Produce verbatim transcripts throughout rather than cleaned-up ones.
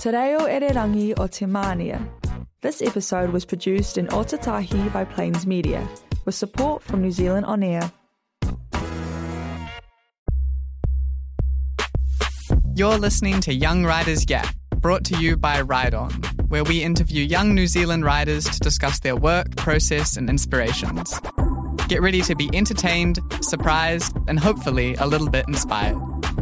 Te reo Ererangi o Te Mānia. This episode was produced in Otatahi by Plains Media, with support from New Zealand On Air. You're listening to Young Writers Yap, brought to you by Ride On, where we interview young New Zealand writers to discuss their work, process, and inspirations. Get ready to be entertained, surprised, and hopefully a little bit inspired.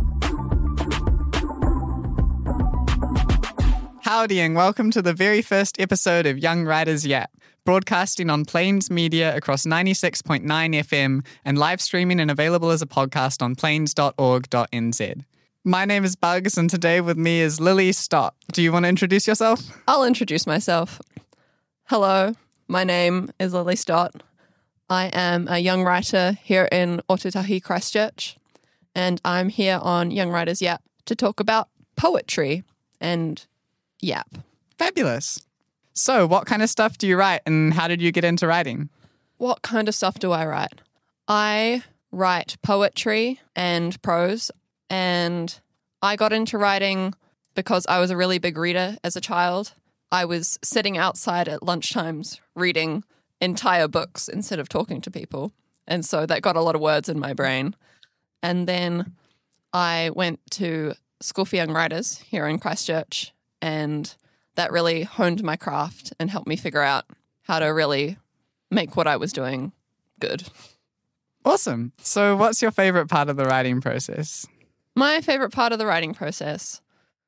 Howdy and welcome to the very first episode of Young Writers Yap, broadcasting on Plains Media across ninety-six point nine F M and live streaming and available as a podcast on plains dot org dot n z. My name is Bugs and today with me is Lily Stott. Do you want to introduce yourself? I'll introduce myself. Hello, my name is Lily Stott. I am a young writer here in Otatahi, Christchurch, and I'm here on Young Writers Yap to talk about poetry and yap. Fabulous. So what kind of stuff do you write and how did you get into writing? What kind of stuff do I write? I write poetry and prose, and I got into writing because I was a really big reader as a child. I was sitting outside at lunchtimes reading entire books instead of talking to people, and so that got a lot of words in my brain. And then I went to School for Young Writers here in Christchurch, and that really honed my craft and helped me figure out how to really make what I was doing good. Awesome. So what's your favorite part of the writing process? My favorite part of the writing process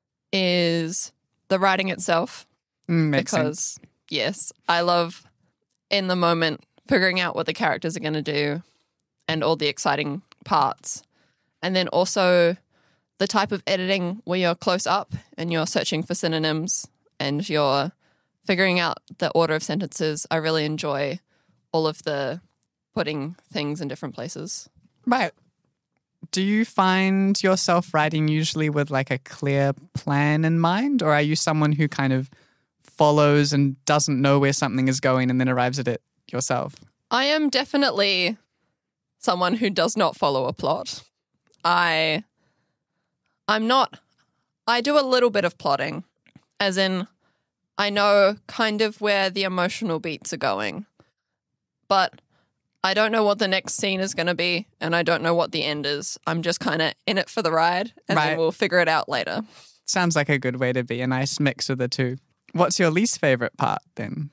is the writing itself. Mm, makes because, sense. yes, I love in the moment figuring out what the characters are going to do and all the exciting parts. And then also the type of editing where you're close up and you're searching for synonyms and you're figuring out the order of sentences. I really enjoy all of the putting things in different places. Right. Do you find yourself writing usually with like a clear plan in mind, or are you someone who kind of follows and doesn't know where something is going and then arrives at it yourself? I am definitely someone who does not follow a plot. I... I'm not, I do a little bit of plotting, as in I know kind of where the emotional beats are going, but I don't know what the next scene is going to be, and I don't know what the end is. I'm just kind of in it for the ride, and right. then we'll figure it out later. Sounds like a good way to be, a nice mix of the two. What's your least favorite part then?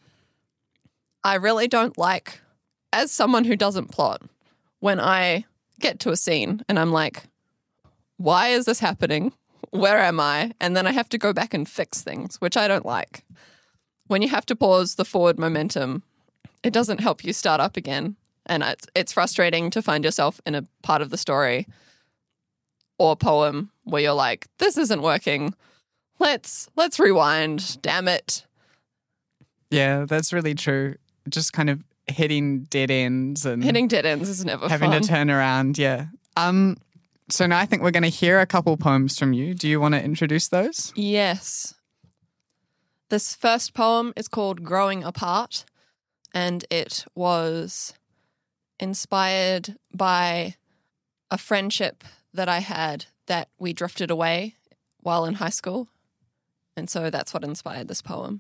I really don't like, as someone who doesn't plot, when I get to a scene and I'm like, why is this happening? Where am I? And then I have to go back and fix things, which I don't like. When you have to pause the forward momentum, it doesn't help you start up again. And it's, it's frustrating to find yourself in a part of the story or poem where you're like, this isn't working. Let's let's rewind, damn it. Yeah, that's really true. Just kind of hitting dead ends and hitting dead ends is never having fun. to turn around, yeah. Um So now I think we're going to hear a couple poems from you. Do you want to introduce those? Yes. This first poem is called Growing Apart, and it was inspired by a friendship that I had that we drifted away while in high school, and so that's what inspired this poem.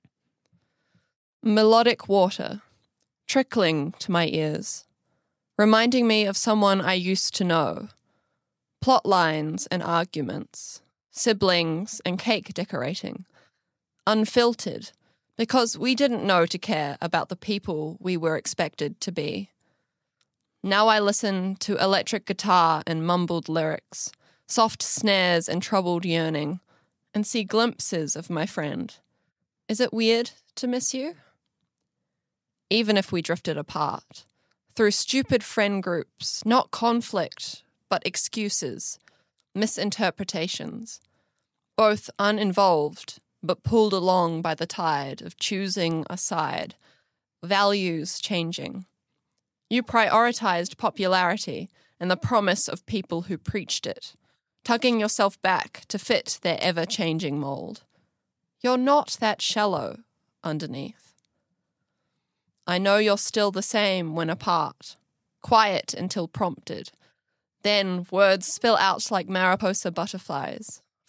Melodic water, trickling to my ears, reminding me of someone I used to know. Plot lines and arguments, siblings and cake decorating. Unfiltered, because we didn't know to care about the people we were expected to be. Now I listen to electric guitar and mumbled lyrics, soft snares and troubled yearning, and see glimpses of my friend. Is it weird to miss you? Even if we drifted apart, through stupid friend groups, not conflict, but excuses, misinterpretations, both uninvolved but pulled along by the tide of choosing a side, values changing. You prioritized popularity and the promise of people who preached it, tugging yourself back to fit their ever-changing mold. You're not that shallow underneath. I know you're still the same when apart, quiet until prompted. Then words spill out like Mariposa butterflies,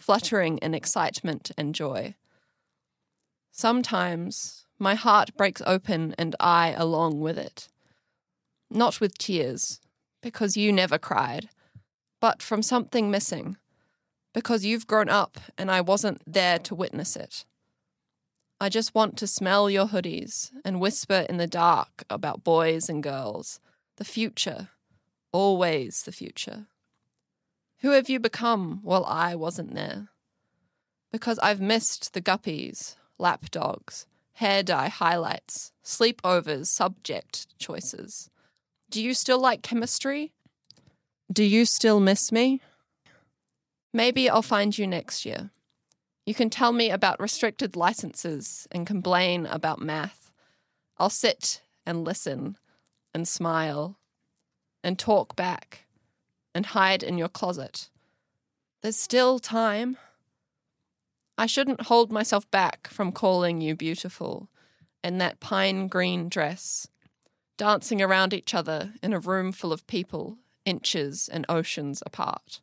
fluttering in excitement and joy. Sometimes my heart breaks open and I along with it. Not with tears, because you never cried, but from something missing, because you've grown up and I wasn't there to witness it. I just want to smell your hoodies and whisper in the dark about boys and girls, the future, always the future. Who have you become while I wasn't there? Because I've missed the guppies, lap dogs, hair dye highlights, sleepovers, subject choices. Do you still like chemistry? Do you still miss me? Maybe I'll find you next year. You can tell me about restricted licenses and complain about math. I'll sit and listen and smile and talk back and hide in your closet. There's still time. I shouldn't hold myself back from calling you beautiful in that pine green dress, dancing around each other in a room full of people, inches and oceans apart.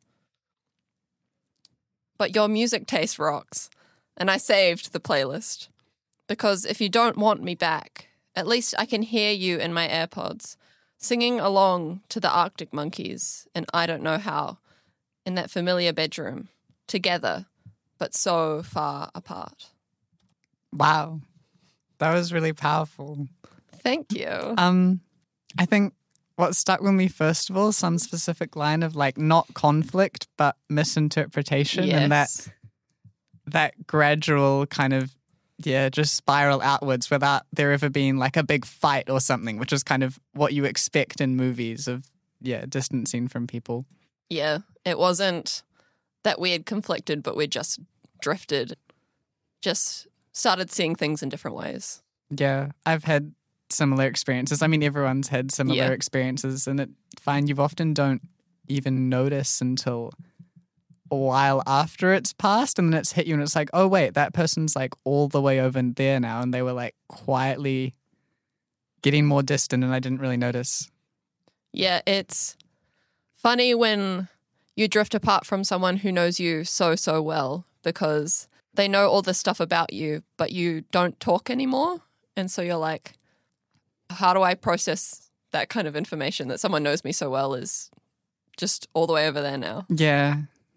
But your music taste rocks, and I saved the playlist. Because if you don't want me back, at least I can hear you in my AirPods, singing along to the Arctic Monkeys and I Don't Know How, in that familiar bedroom, together, but so far apart. Wow. That was really powerful. Thank you. Um, I think what stuck with me, first of all, some specific line of like not conflict, but misinterpretation. Yes. And that that gradual kind of, yeah, just spiral outwards without there ever being like a big fight or something, which is kind of what you expect in movies of, yeah, distancing from people. Yeah, it wasn't that we had conflicted, but we just drifted, just started seeing things in different ways. Yeah, I've had similar experiences. I mean, everyone's had similar Yeah. experiences, and it find you often don't even notice until a while after it's passed, and then it's hit you and it's like, oh wait, that person's like all the way over there now, and they were like quietly getting more distant and I didn't really notice. Yeah, it's funny when you drift apart from someone who knows you so, so well because they know all this stuff about you, but you don't talk anymore. And so you're like, how do I process that kind of information that someone knows me so well is just all the way over there now? Yeah.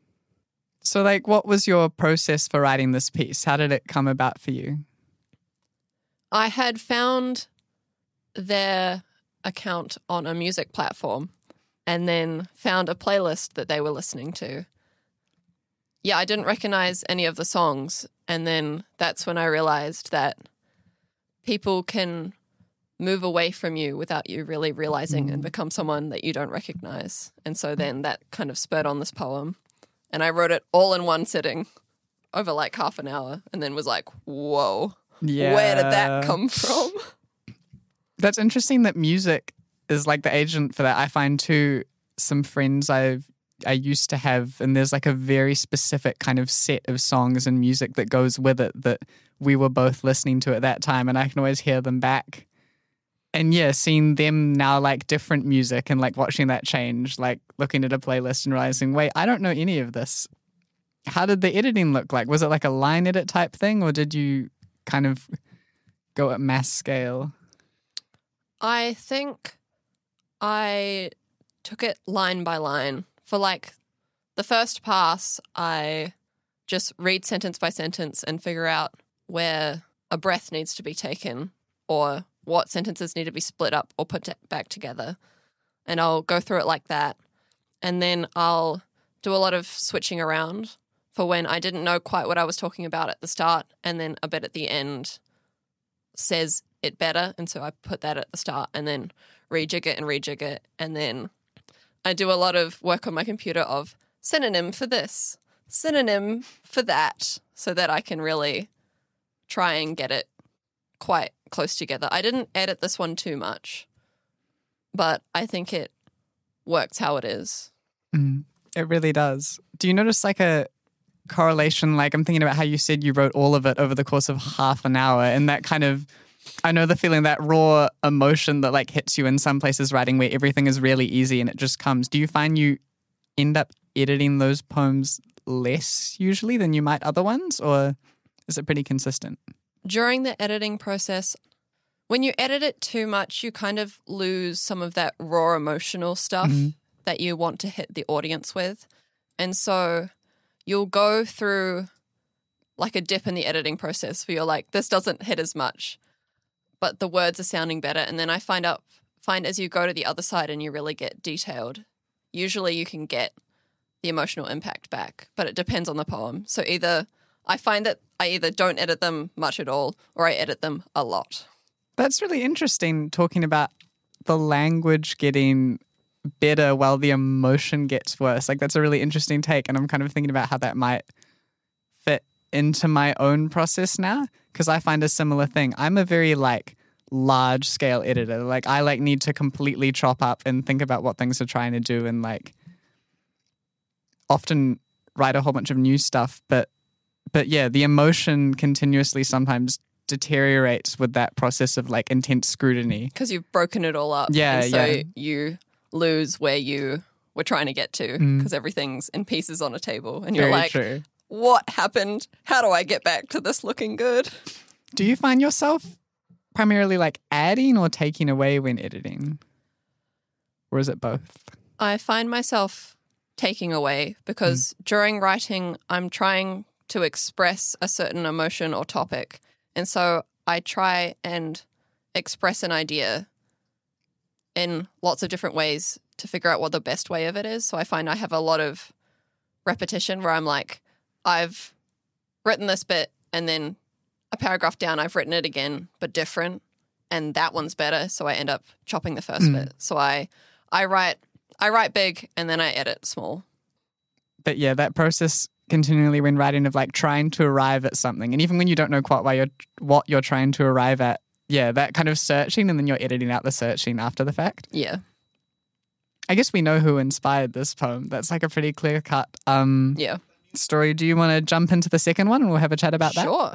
So like, what was your process for writing this piece? How did it come about for you? I had found their account on a music platform and then found a playlist that they were listening to. Yeah, I didn't recognize any of the songs. And then that's when I realized that people can move away from you without you really realizing and become someone that you don't recognize. And so then that kind of spurred on this poem. And I wrote it all in one sitting over like half an hour and then was like, whoa, Yeah. where did that come from? That's interesting that music is like the agent for that. I find too, some friends I've I used to have, and there's like a very specific kind of set of songs and music that goes with it that we were both listening to at that time, and I can always hear them back. And yeah, seeing them now like different music and like watching that change, like looking at a playlist and realizing, wait, I don't know any of this. How did the editing look like? Was it like a line edit type thing, or did you kind of go at mass scale? I think I took it line by line. For like the first pass, I just read sentence by sentence and figure out where a breath needs to be taken or what sentences need to be split up or put back together. And I'll go through it like that. And then I'll do a lot of switching around for when I didn't know quite what I was talking about at the start, and then a bit at the end says it better. And so I put that at the start and then rejig it and rejig it. And then I do a lot of work on my computer of synonym for this, synonym for that, so that I can really try and get it quite close together. I didn't edit this one too much, but I think it works how it is. Mm, it really does. Do you notice like a correlation? Like I'm thinking about how you said you wrote all of it over the course of half an hour, and that kind of, I know the feeling, that raw emotion that like hits you in some places writing where everything is really easy and it just comes. Do you find you end up editing those poems less usually than you might other ones, or is it pretty consistent? During the editing process, when you edit it too much, you kind of lose some of that raw emotional stuff mm-hmm. that you want to hit the audience with. And so you'll go through like a dip in the editing process where you're like, this doesn't hit as much, but the words are sounding better. And then I find out, find as you go to the other side and you really get detailed, usually you can get the emotional impact back, but it depends on the poem. So either I find that I either don't edit them much at all or I edit them a lot. That's really interesting, talking about the language getting better while the emotion gets worse. Like, that's a really interesting take, and I'm kind of thinking about how that might fit into my own process now, because I find a similar thing. I'm a very, like, large-scale editor. Like, I, like, need to completely chop up and think about what things are trying to do and, like, often write a whole bunch of new stuff. But, but yeah, the emotion continuously sometimes deteriorates with that process of like intense scrutiny. Because you've broken it all up. Yeah, and so yeah. you lose where you were trying to get to because mm. everything's in pieces on a table. And Very you're like, true. What happened? How do I get back to this looking good? Do you find yourself primarily like adding or taking away when editing? Or is it both? I find myself taking away because mm. during writing, I'm trying to express a certain emotion or topic. And so I try and express an idea in lots of different ways to figure out what the best way of it is. So I find I have a lot of repetition where I'm like, I've written this bit and then a paragraph down, I've written it again, but different. And that one's better. So I end up chopping the first mm. bit. So I, I write, I write big and then I edit small. But yeah, that process continually when writing of like trying to arrive at something, and even when you don't know quite why you're what you're trying to arrive at, yeah, that kind of searching, and then you're editing out the searching after the fact. Yeah, I guess we know who inspired this poem. That's like a pretty clear cut um yeah story. Do you want to jump into the second one and we'll have a chat about that? Sure.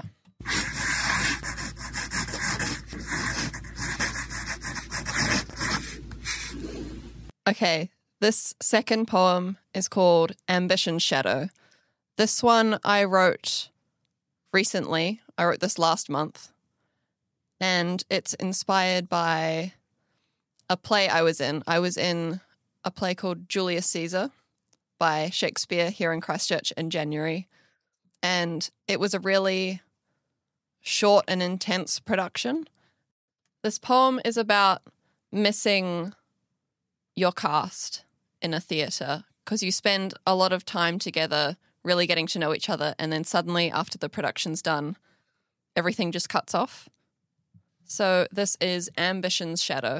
Okay, this second poem is called Ambition's Shadow. This one I wrote recently. I wrote this last month. And it's inspired by a play I was in. I was in a play called Julius Caesar by Shakespeare here in Christchurch in January. And it was a really short and intense production. This poem is about missing your cast in a theatre because you spend a lot of time together really getting to know each other, and then suddenly after the production's done, everything just cuts off. So this is Ambition's Shadow.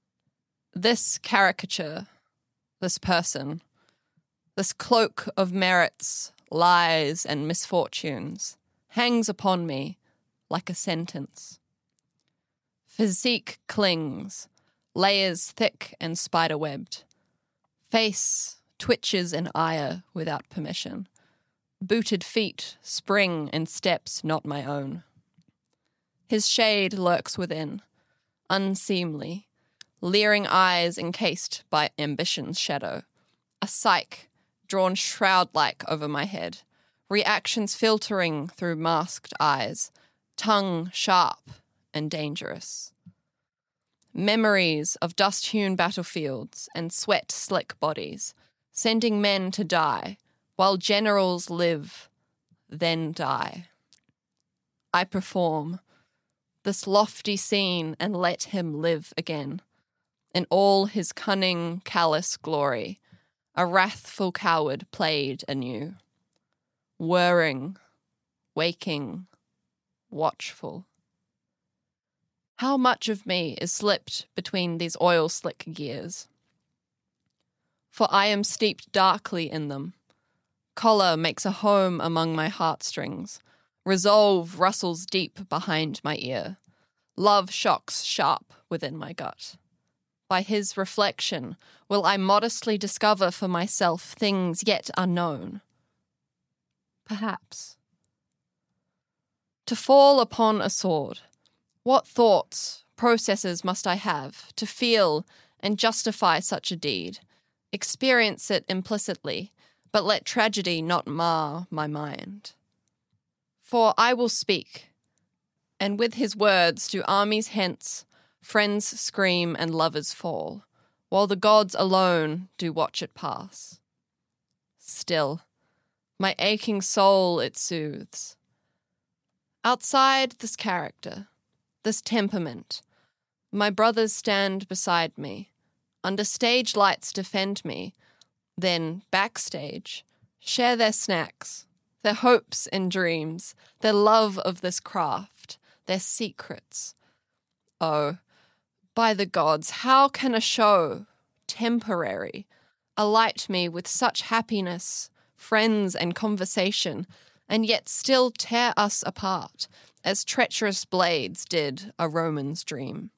This caricature, this person, this cloak of merits, lies, and misfortunes hangs upon me like a sentence. Physique clings, layers thick and spider-webbed. Face twitches in ire without permission. Booted feet spring in steps not my own. His shade lurks within, unseemly, leering eyes encased by ambition's shadow. A psyche drawn shroud-like over my head, reactions filtering through masked eyes, tongue sharp and dangerous. Memories of dust-hewn battlefields and sweat-slick bodies, sending men to die, while generals live, then die. I perform this lofty scene and let him live again, in all his cunning, callous glory, a wrathful coward played anew, whirring, waking, watchful. How much of me is slipped between these oil-slick gears? For I am steeped darkly in them. Choler makes a home among my heartstrings. Resolve rustles deep behind my ear. Love shocks sharp within my gut. By his reflection will I modestly discover for myself things yet unknown. Perhaps. To fall upon a sword, what thoughts, processes must I have to feel and justify such a deed, experience it implicitly, but let tragedy not mar my mind. For I will speak, and with his words do armies hence, friends scream and lovers fall, while the gods alone do watch it pass. Still, my aching soul it soothes. Outside this character, this temperament, my brothers stand beside me, under stage lights defend me, then backstage, share their snacks, their hopes and dreams, their love of this craft, their secrets. Oh, by the gods, how can a show, temporary, alight me with such happiness, friends and conversation, and yet still tear us apart, as treacherous blades did a Roman's dream?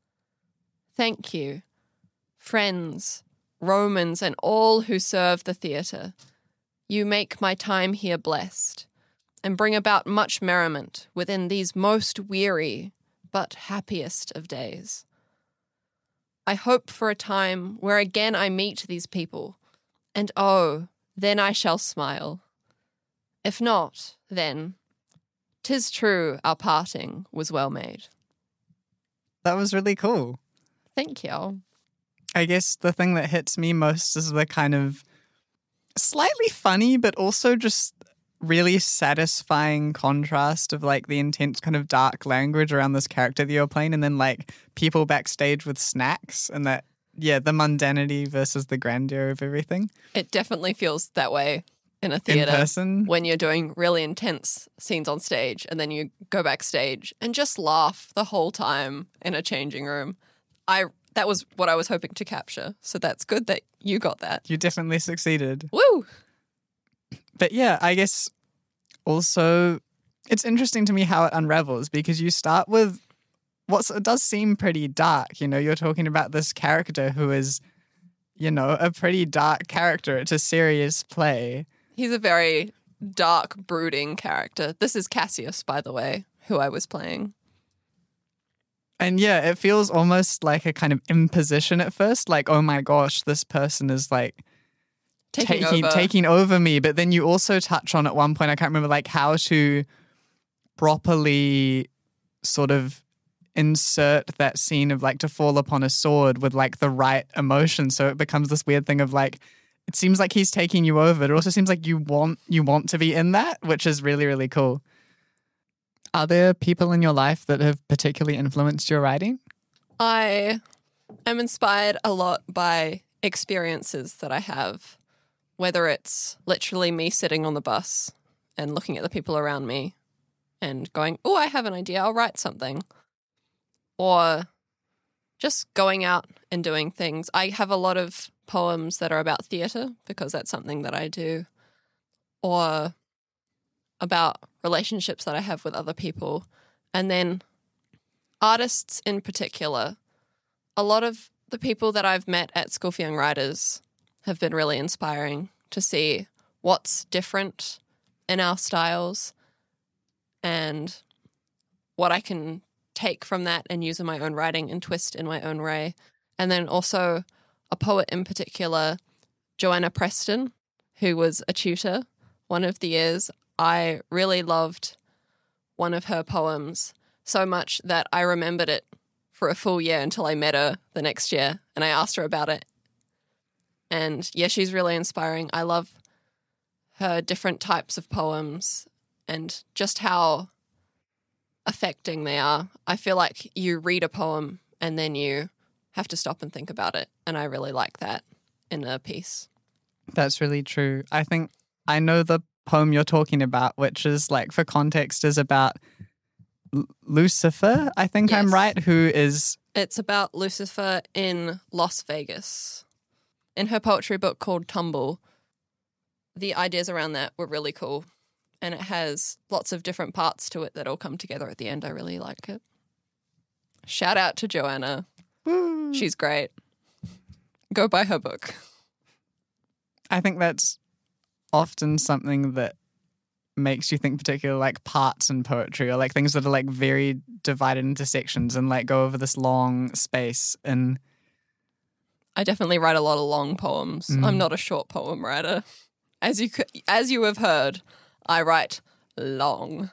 Thank you, friends, Romans, and all who serve the theatre. You make my time here blessed, and bring about much merriment within these most weary but happiest of days. I hope for a time where again I meet these people, and oh, then I shall smile. If not, then 'tis true our parting was well made. That was really cool. Thank you. I guess the thing that hits me most is the kind of slightly funny, but also just really satisfying contrast of like the intense kind of dark language around this character that you're playing, and then like people backstage with snacks, and that, yeah, the mundanity versus the grandeur of everything. It definitely feels that way in a In theatre person. when you're doing really intense scenes on stage and then you go backstage and just laugh the whole time in a changing room. I that was what I was hoping to capture, so that's good that you got that. You definitely succeeded. Woo! But yeah, I guess also it's interesting to me how it unravels, because you start with what's it does seem pretty dark. You know, you're talking about this character who is, you know, a pretty dark character. It's a serious play. He's a very dark, brooding character. This is Cassius, by the way, who I was playing. And yeah, it feels almost like a kind of imposition at first. Like, oh my gosh, this person is like Taking, taking over. taking over me. But then you also touch on at one point, I can't remember, like how to properly sort of insert that scene of like to fall upon a sword with like the right emotion. So it becomes this weird thing of like, it seems like he's taking you over. It also seems like you want you want to be in that, which is really, really cool. Are there people in your life that have particularly influenced your writing? I am inspired a lot by experiences that I have, whether it's literally me sitting on the bus and looking at the people around me and going, oh, I have an idea, I'll write something. Or just going out and doing things. I have a lot of poems that are about theatre because that's something that I do. Or about relationships that I have with other people. And then artists in particular. A lot of the people that I've met at School for Young Writers have been really inspiring to see what's different in our styles and what I can take from that and use in my own writing and twist in my own way. And then also a poet in particular, Joanna Preston, who was a tutor one of the years. I really loved one of her poems so much that I remembered it for a full year until I met her the next year and I asked her about it. And yeah, she's really inspiring. I love her different types of poems and just how affecting they are. I feel like you read a poem and then you have to stop and think about it. And I really like that in a piece. That's really true. I think I know the poem you're talking about, which is like, for context, is about L- Lucifer, I think Yes. I'm right, who is... It's about Lucifer in Las Vegas. In her poetry book called Tumble, the ideas around that were really cool. And it has lots of different parts to it that all come together at the end. I really like it. Shout out to Joanna. Woo. She's great. Go buy her book. I think that's often something that makes you think, particularly like parts in poetry, or like things that are like very divided into sections and like go over this long space. And I definitely write a lot of long poems. Mm. I'm not a short poem writer. As you could, as you have heard, I write long.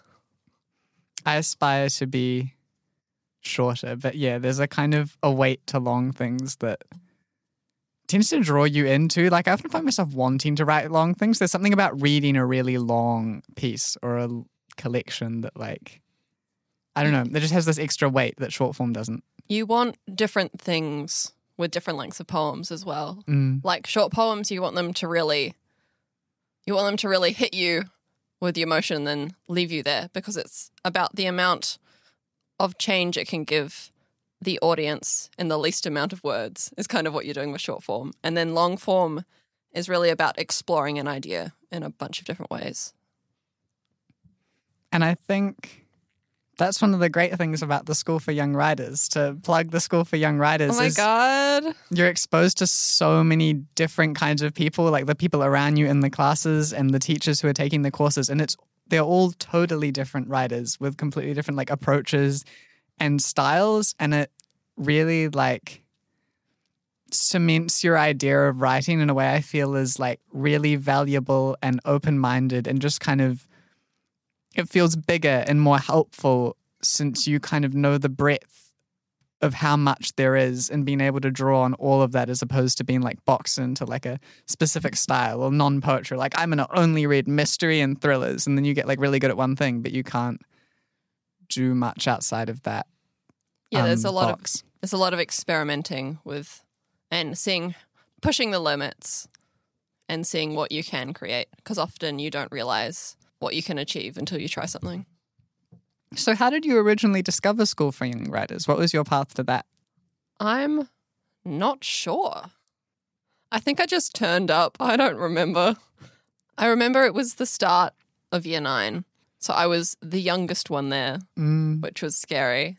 I aspire to be shorter, but yeah, there's a kind of a weight to long things that tends to draw you into. Like I often find myself wanting to write long things. There's something about reading a really long piece or a collection that like, I don't know, it just has this extra weight that short form doesn't. You want different things with different lengths of poems as well. Mm. Like short poems, you want them to really, you want them to really hit you with the emotion and then leave you there, because it's about the amount of change it can give the audience in the least amount of words is kind of what you're doing with short form. And then long form is really about exploring an idea in a bunch of different ways. And I think that's one of the great things about the School for Young Writers. To plug the School for Young Writers, Oh my is God. you're exposed to so many different kinds of people, like the people around you in the classes and the teachers who are taking the courses. And it's they're all totally different writers with completely different like approaches and styles. And it really like cements your idea of writing in a way I feel is like really valuable and open-minded, and just kind of it feels bigger and more helpful since you kind of know the breadth of how much there is and being able to draw on all of that, as opposed to being like boxed into like a specific style or non-poetry. Like I'm going to only read mystery and thrillers, and then you get like really good at one thing, but you can't do much outside of that. Yeah, there's um, a lot box. of there's a lot of experimenting with and seeing, pushing the limits and seeing what you can create, because often you don't realize what you can achieve until you try something. So how did you originally discover School for Young Writers? What was your path to that? I'm not sure. I think I just turned up. I don't remember. I remember it was the start of year nine. So I was the youngest one there, Mm. which was scary.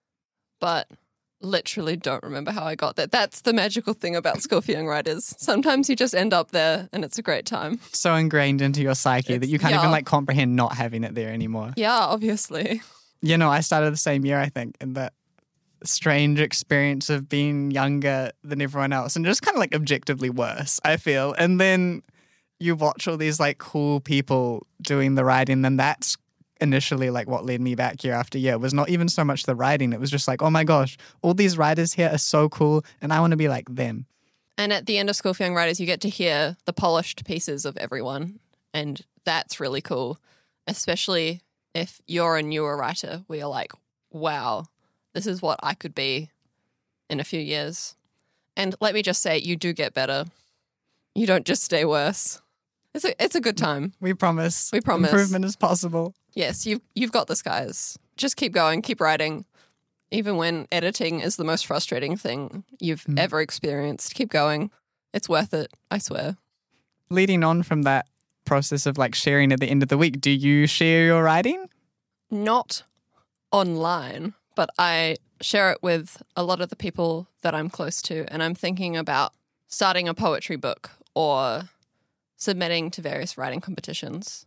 But literally don't remember how I got there. That's the magical thing about School for Young Writers. Sometimes you just end up there and it's a great time. So ingrained into your psyche that It's- you can't yeah. even like comprehend not having it there anymore. Yeah, obviously. You know, I started the same year, I think, in that strange experience of being younger than everyone else and just kind of like objectively worse, I feel. And then you watch all these like cool people doing the writing, then that's initially like what led me back year after year. It was not even so much the writing. It was just like, oh my gosh, all these writers here are so cool and I want to be like them. And at the end of School for Young Writers, you get to hear the polished pieces of everyone. And that's really cool, especially if you're a newer writer where you're like, wow, this is what I could be in a few years. And let me just say, you do get better. You don't just stay worse. It's a, it's a good time. We promise. We promise. Improvement is possible. Yes, you've, you've got this, guys. Just keep going, keep writing. Even when editing is the most frustrating thing you've Mm. ever experienced, keep going. It's worth it, I swear. Leading on from that process of like sharing at the end of the week, do you share your writing? Not online, but I share it with a lot of the people that I'm close to, and I'm thinking about starting a poetry book or submitting to various writing competitions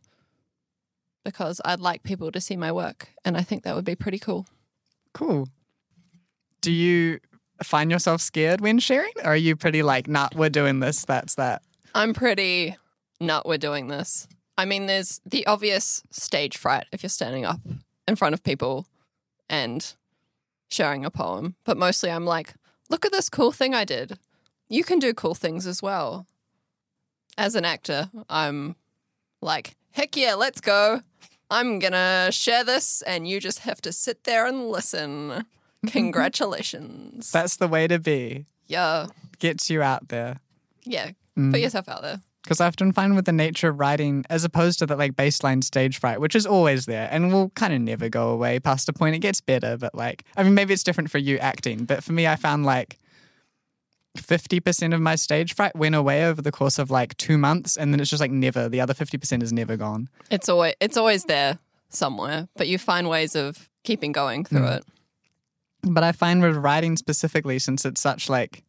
because I'd like people to see my work, and I think that would be pretty cool. Cool. Do you find yourself scared when sharing? Or are you pretty like, nah, we're doing this, that's that? I'm pretty, nut, we're doing this. I mean, there's the obvious stage fright if you're standing up in front of people and sharing a poem. But mostly I'm like, look at this cool thing I did. You can do cool things as well. As an actor, I'm like, heck yeah, let's go. I'm going to share this and you just have to sit there and listen. Congratulations. That's the way to be. Yeah. Gets you out there. Yeah. Mm. Put yourself out there. Because I often find with the nature of writing, as opposed to that like baseline stage fright, which is always there and will kind of never go away past a point, it gets better. But like, I mean, maybe it's different for you acting, but for me, I found like fifty percent of my stage fright went away over the course of like two months. And then it's just like never, the other fifty percent is never gone. It's always, it's always there somewhere, but you find ways of keeping going through Mm. it. But I find with writing specifically, since it's such like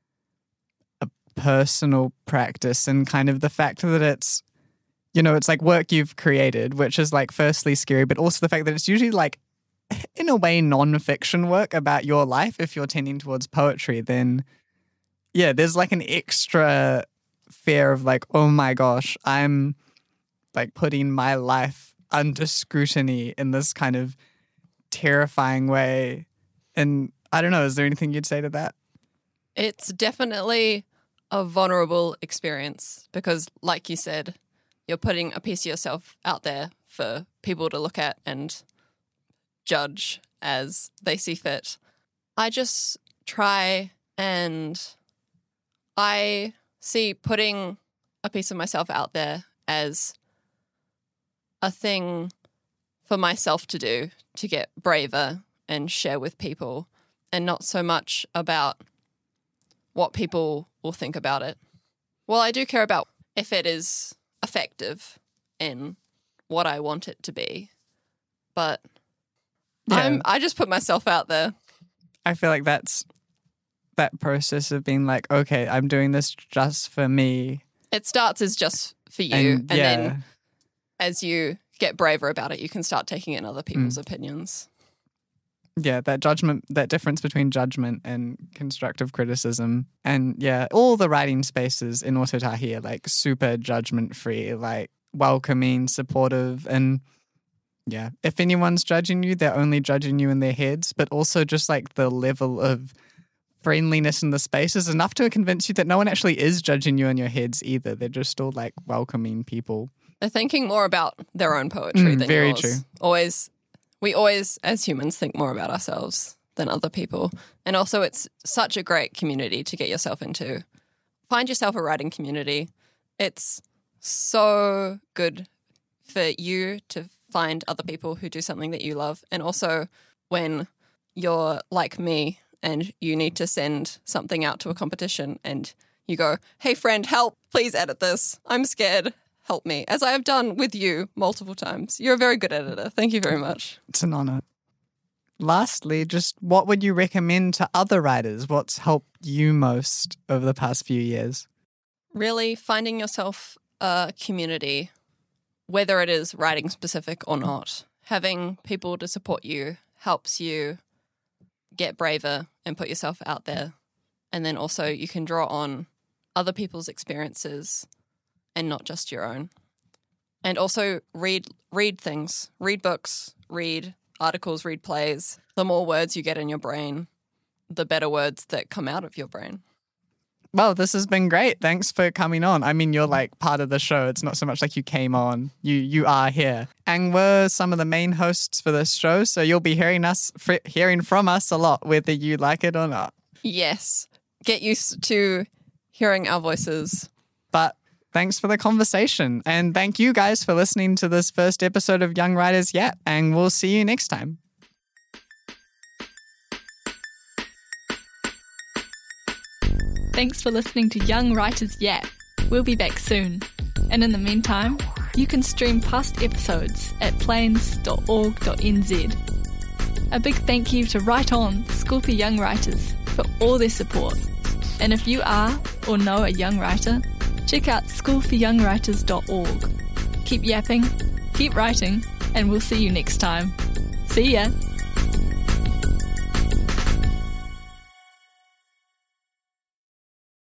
a personal practice and kind of the fact that it's, you know, it's like work you've created, which is like firstly scary, but also the fact that it's usually like in a way non-fiction work about your life. If you're tending towards poetry, then yeah, there's like an extra fear of like, oh my gosh, I'm like putting my life under scrutiny in this kind of terrifying way. And I don't know, is there anything you'd say to that? It's definitely a vulnerable experience because, like you said, you're putting a piece of yourself out there for people to look at and judge as they see fit. I just try and I see putting a piece of myself out there as a thing for myself to do, to get braver and share with people, and not so much about what people will think about it. Well, I do care about if it is effective in what I want it to be, but Yeah. I'm I just put myself out there. I feel like that's that process of being like, okay, I'm doing this just for me. It starts as just for you, And, and, yeah. then as you get braver about it, you can start taking in other people's Mm. opinions. Yeah, that judgment, that difference between judgment and constructive criticism. And yeah, all the writing spaces in Ōtautahi are like super judgment free, like welcoming, supportive. And yeah, if anyone's judging you, they're only judging you in their heads, but also just like the level of friendliness in the space is enough to convince you that no one actually is judging you in your heads either. They're just all like welcoming people. They're thinking more about their own poetry Mm, than very yours. true. Always, we always, as humans, think more about ourselves than other people. And also, it's such a great community to get yourself into. Find yourself a writing community. It's so good for you to find other people who do something that you love. And also, when you're like me and you need to send something out to a competition and you go, hey, friend, help, please edit this. I'm scared. Help me, as I have done with you multiple times. You're a very good editor. Thank you very much. It's an honor. Lastly, just what would you recommend to other writers? What's helped you most over the past few years? Really finding yourself a community, whether it is writing specific or not. Having people to support you helps you get braver and put yourself out there. And then also you can draw on other people's experiences and not just your own. And also read read things, read books, read articles, read plays. The more words you get in your brain, the better words that come out of your brain. Well, this has been great. Thanks for coming on. I mean, you're like part of the show. It's not so much like you came on. You you are here. And we're some of the main hosts for this show, so you'll be hearing us fr- hearing from us a lot, whether you like it or not. Yes. Get used to hearing our voices. But thanks for the conversation. And thank you guys for listening to this first episode of Young Writers Yet. And we'll see you next time. Thanks for listening to Young Writers Yet. We'll be back soon. And in the meantime, you can stream past episodes at plains dot org dot n z. A big thank you to Write On, School for Young Writers, for all their support. And if you are or know a young writer, check out school for young writers dot org. Keep yapping, keep writing, and we'll see you next time. See ya!